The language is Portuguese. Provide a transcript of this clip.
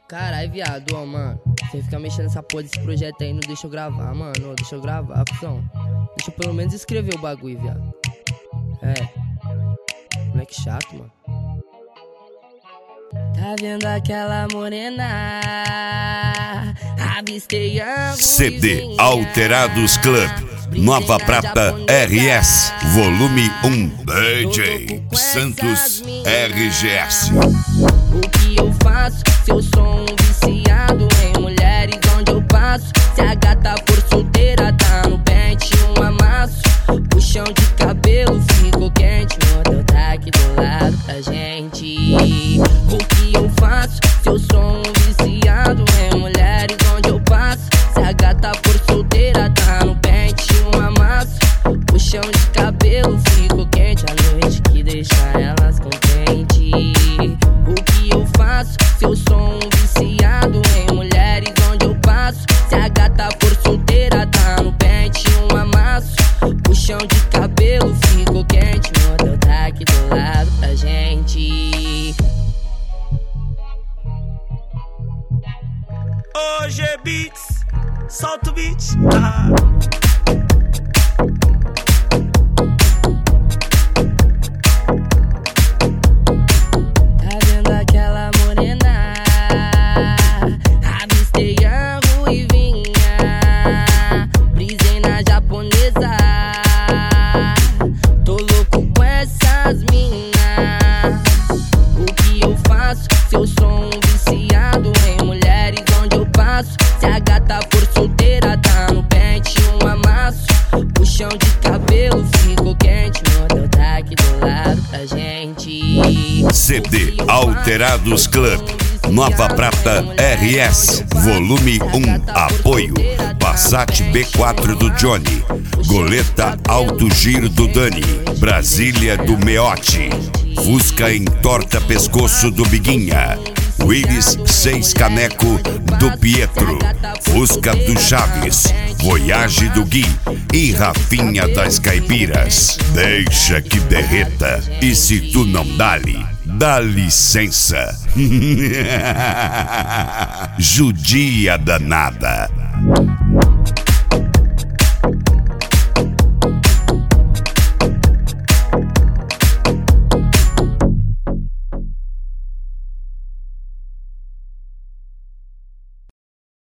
Carai, viado, ó, mano. Você fica mexendo nessa porra desse projeto aí, não deixa eu gravar, mano. Deixa eu gravar, cuzão. Deixa eu pelo menos escrever o bagulho, viado. Moleque chato, mano. Tá vendo aquela morena? Avistei a CD Alterados Club, Nova Prata RS, volume 1, DJ Santos RGS. O que eu faço se eu sou um viciado em mulheres onde eu passo? Se a gata for solteira, tá no pente um amasso. Puxão de cabelo ficou quente, o hotel tá aqui do lado da gente. O que eu faço se eu sou um viciado em mulheres onde eu passo? Se a gata for solteira, tá no pente um amasso. Puxão de cabelo ficou quente, a noite que deixa elas contentes. O que eu faço se eu sou um viciado em mulheres onde eu passo? Se a gata for solteira, tá no pente um amasso. Puxão de cabelo ficou quente, o hotel tá aqui do lado da gente. Hoje é beats, solta o beat. Tá vendo aquela morena? Avistei a ruivinha, brisei na japonesa. Tô louco com essas minas. O que eu faço se eu sou um viciado em mulheres onde eu passo? Se a gata for solteira, tá no pente um amasso. Puxão de cabelo ficou quente, o hotel tá aqui do lado da gente. CD Alterados Club, Nova Prata RS, volume 1, apoio Passat B4 do Johnny, Goleta Alto Giro do Dani, Brasília do Meote, Fusca Entorta Pescoço do Biguinha, Willis 6 Caneco do Pietro, Fusca do Chaves, Voyage do Gui e Rafinha das Caipiras. Deixa que derreta, e se tu não dá licença. Judia danada.